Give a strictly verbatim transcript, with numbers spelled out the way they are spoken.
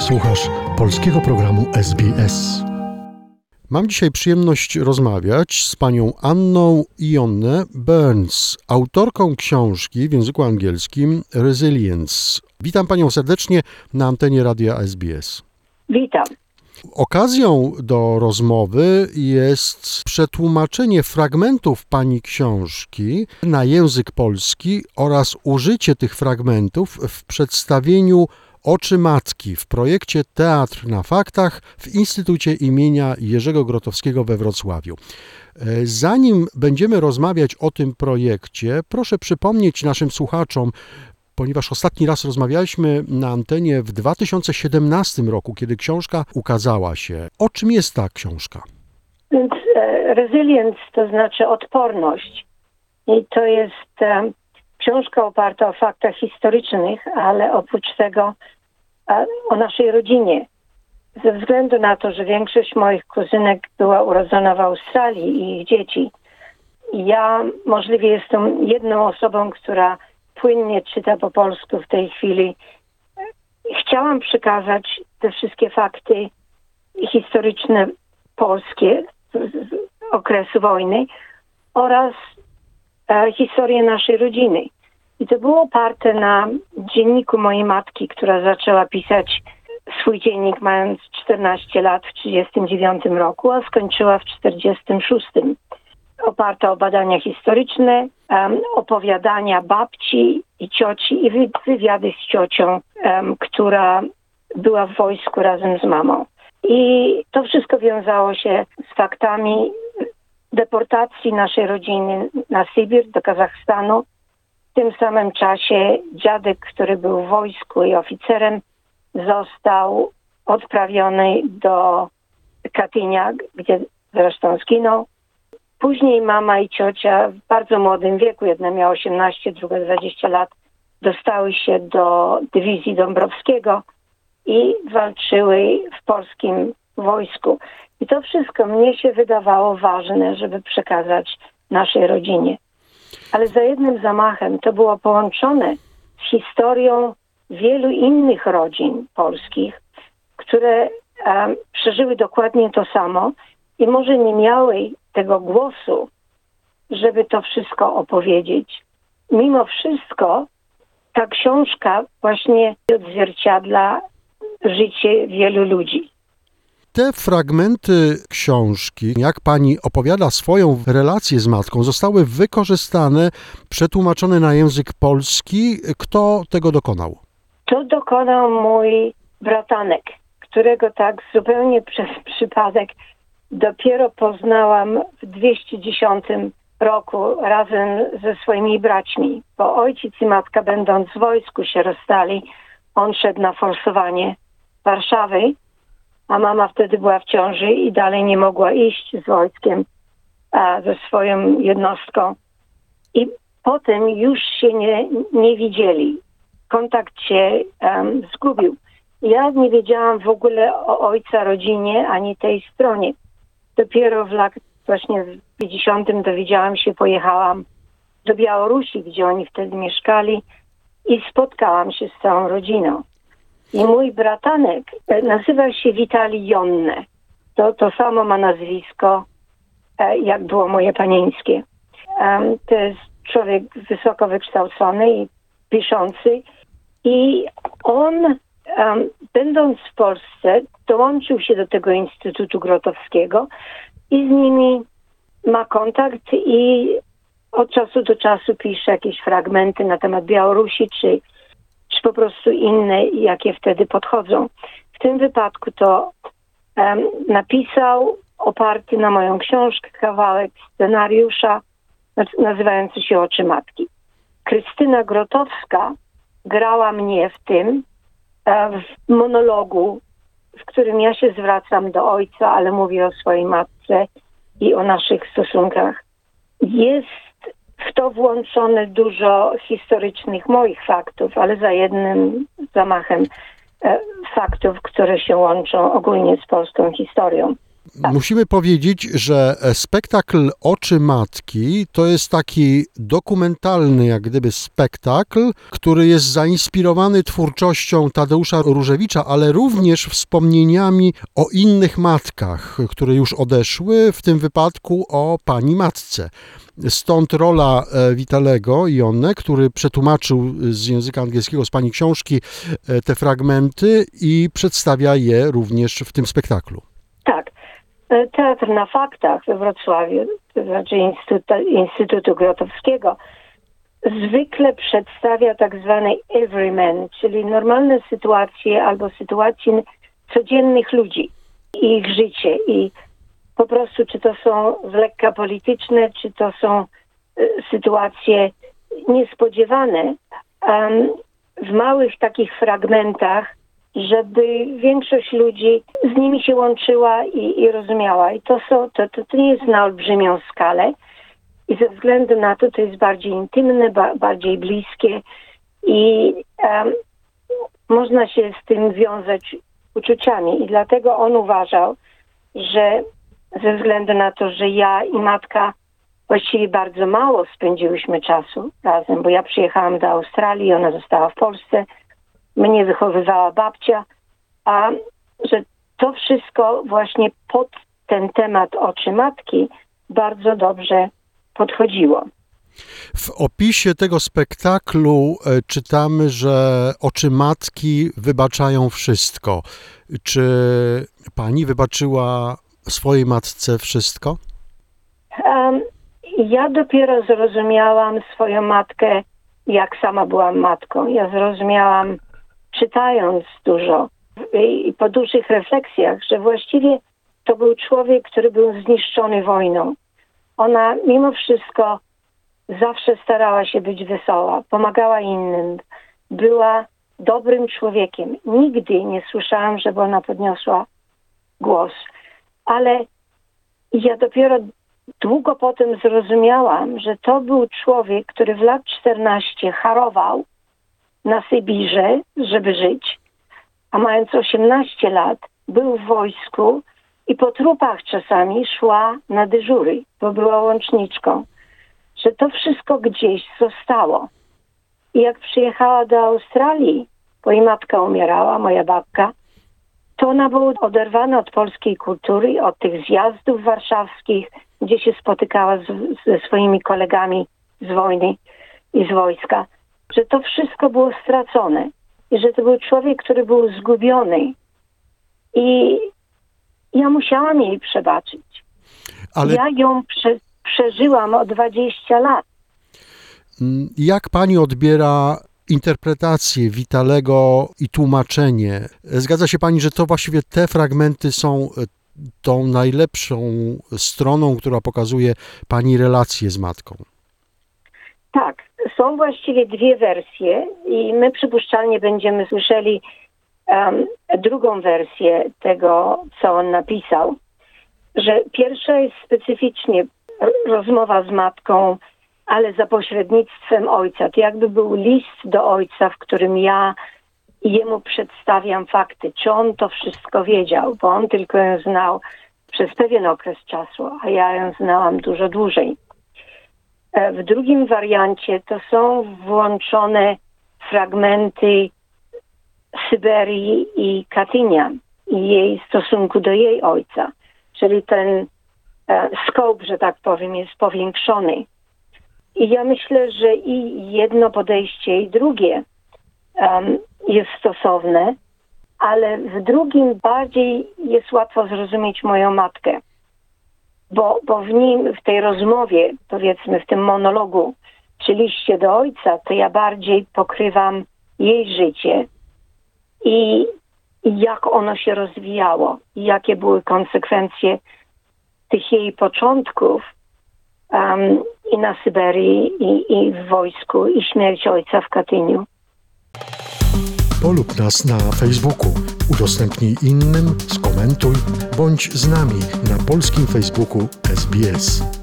Słuchasz polskiego programu S B S. Mam dzisiaj przyjemność rozmawiać z panią Anną Ionne Burns, autorką książki w języku angielskim Resilience. Witam panią serdecznie na antenie radia S B S. Witam. Okazją do rozmowy jest przetłumaczenie fragmentów pani książki na język polski oraz użycie tych fragmentów w przedstawieniu Oczy Matki w projekcie Teatr na Faktach w Instytucie imienia Jerzego Grotowskiego we Wrocławiu. Zanim będziemy rozmawiać o tym projekcie, proszę przypomnieć naszym słuchaczom, ponieważ ostatni raz rozmawialiśmy na antenie w dwa tysiące siedemnastym roku, kiedy książka ukazała się. O czym jest ta książka? Więc e, resilience to znaczy odporność. I to jest e, książka oparta o faktach historycznych, ale oprócz tego e, o naszej rodzinie. Ze względu na to, że większość moich kuzynek była urodzona w Australii i ich dzieci. Ja możliwie jestem jedną osobą, która płynnie czyta po polsku w tej chwili. Chciałam przekazać te wszystkie fakty historyczne polskie z, z okresu wojny oraz e, historię naszej rodziny. I to było oparte na dzienniku mojej matki, która zaczęła pisać swój dziennik mając czternaście lat w trzydziestym dziewiątym roku, a skończyła w czterdziestym szóstym. Oparta o badania historyczne, um, opowiadania babci i cioci i wy, wywiady z ciocią, um, która była w wojsku razem z mamą. I to wszystko wiązało się z faktami deportacji naszej rodziny na Sybir, do Kazachstanu. W tym samym czasie dziadek, który był w wojsku i oficerem, został odprawiony do Katynia, gdzie zresztą zginął. Później mama i ciocia w bardzo młodym wieku, jedna miała osiemnaście, druga dwadzieścia lat, dostały się do dywizji Dąbrowskiego i walczyły w polskim wojsku. I to wszystko mnie się wydawało ważne, żeby przekazać naszej rodzinie. Ale za jednym zamachem to było połączone z historią wielu innych rodzin polskich, które um, przeżyły dokładnie to samo i może nie miały tego głosu, żeby to wszystko opowiedzieć. Mimo wszystko ta książka właśnie odzwierciedla życie wielu ludzi. Te fragmenty książki, jak pani opowiada swoją relację z matką, zostały wykorzystane, przetłumaczone na język polski. Kto tego dokonał? To dokonał mój bratanek, którego tak zupełnie przez przypadek dopiero poznałam w dwieście dziesiątym roku razem ze swoimi braćmi. Bo ojciec i matka, będąc w wojsku, się rozstali. On szedł na forsowanie Warszawy, a mama wtedy była w ciąży i dalej nie mogła iść z wojskiem, a, ze swoją jednostką. I potem już się nie, nie widzieli. Kontakt się um, zgubił. Ja nie wiedziałam w ogóle o ojca, rodzinie, ani tej stronie. Dopiero w lat właśnie w pięćdziesiątym dowiedziałam się, pojechałam do Białorusi, gdzie oni wtedy mieszkali i spotkałam się z całą rodziną. I mój bratanek nazywa się Witali Ionne. To, to samo ma nazwisko, jak było moje panieńskie. Um, to jest człowiek wysoko wykształcony i piszący. I on, um, będąc w Polsce, dołączył się do tego Instytutu Grotowskiego i z nimi ma kontakt i od czasu do czasu pisze jakieś fragmenty na temat Białorusi, czy, czy po prostu inne, jakie wtedy podchodzą. W tym wypadku to um, napisał, oparty na moją książkę, kawałek scenariusza nazywający się Oczy Matki. Krystyna Grotowska grała mnie w tym, w monologu, w którym ja się zwracam do ojca, ale mówię o swojej matce i o naszych stosunkach. Jest w to włączone dużo historycznych moich faktów, ale za jednym zamachem e, faktów, które się łączą ogólnie z polską historią. Musimy powiedzieć, że spektakl Oczy Matki to jest taki dokumentalny, jak gdyby spektakl, który jest zainspirowany twórczością Tadeusza Różewicza, ale również wspomnieniami o innych matkach, które już odeszły, w tym wypadku o pani matce. Stąd rola Vitalego Jonne, który przetłumaczył z języka angielskiego, z pani książki te fragmenty i przedstawia je również w tym spektaklu. Tak. Teatr na Faktach we Wrocławiu, to znaczy Instytutu, Instytutu Grotowskiego, zwykle przedstawia tak zwany everyman, czyli normalne sytuacje albo sytuacje codziennych ludzi i ich życie. I po prostu, czy to są z lekka polityczne, czy to są y, sytuacje niespodziewane, um, w małych takich fragmentach, żeby większość ludzi z nimi się łączyła i, i rozumiała. I to, są, to, to, to nie jest na olbrzymią skalę. I ze względu na to, to jest bardziej intymne, ba, bardziej bliskie i um, można się z tym wiązać uczuciami. I dlatego on uważał, że ze względu na to, że ja i matka właściwie bardzo mało spędziłyśmy czasu razem, bo ja przyjechałam do Australii, ona została w Polsce, mnie wychowywała babcia, a że to wszystko właśnie pod ten temat Oczy Matki bardzo dobrze podchodziło. W opisie tego spektaklu czytamy, że oczy matki wybaczają wszystko. Czy pani wybaczyła swojej matce wszystko? Um, ja dopiero zrozumiałam swoją matkę, jak sama byłam matką. Ja zrozumiałam, czytając dużo i po dużych refleksjach, że właściwie to był człowiek, który był zniszczony wojną. Ona mimo wszystko zawsze starała się być wesoła, pomagała innym, była dobrym człowiekiem. Nigdy nie słyszałam, żeby ona podniosła głos. Ale ja dopiero długo potem zrozumiałam, że to był człowiek, który w lat czternaście harował na Sybirze, żeby żyć, a mając osiemnaście lat był w wojsku i po trupach czasami szła na dyżury, bo była łączniczką. Że to wszystko gdzieś zostało. I jak przyjechała do Australii, bo jej matka umierała, moja babka, to ona była oderwana od polskiej kultury, od tych zjazdów warszawskich, gdzie się spotykała z, ze swoimi kolegami z wojny i z wojska. Że to wszystko było stracone. I że to był człowiek, który był zgubiony. I ja musiałam jej przebaczyć. Ale... Ja ją prze, przeżyłam o dwadzieścia lat. Jak pani odbiera interpretację Vitalego i tłumaczenie? Zgadza się pani, że to właściwie te fragmenty są tą najlepszą stroną, która pokazuje pani relację z matką? Tak, są właściwie dwie wersje i my przypuszczalnie będziemy słyszeli um, drugą wersję tego, co on napisał. Że pierwsza jest specyficznie rozmowa z matką, ale za pośrednictwem ojca. To jakby był list do ojca, w którym ja jemu przedstawiam fakty. Czy on to wszystko wiedział, bo on tylko ją znał przez pewien okres czasu, a ja ją znałam dużo dłużej. W drugim wariancie to są włączone fragmenty Syberii i Katynia i jej stosunku do jej ojca. Czyli ten e, scope, że tak powiem, jest powiększony. I ja myślę, że i jedno podejście, i drugie um, jest stosowne, ale w drugim bardziej jest łatwo zrozumieć moją matkę. Bo, bo w nim, w tej rozmowie, powiedzmy w tym monologu, czy liście do ojca, to ja bardziej pokrywam jej życie i, i jak ono się rozwijało, i jakie były konsekwencje tych jej początków um, i na Syberii, i, i w wojsku, i śmierć ojca w Katyniu. Polub nas na Facebooku, udostępnij innym, skomentuj, bądź z nami na polskim Facebooku S B S.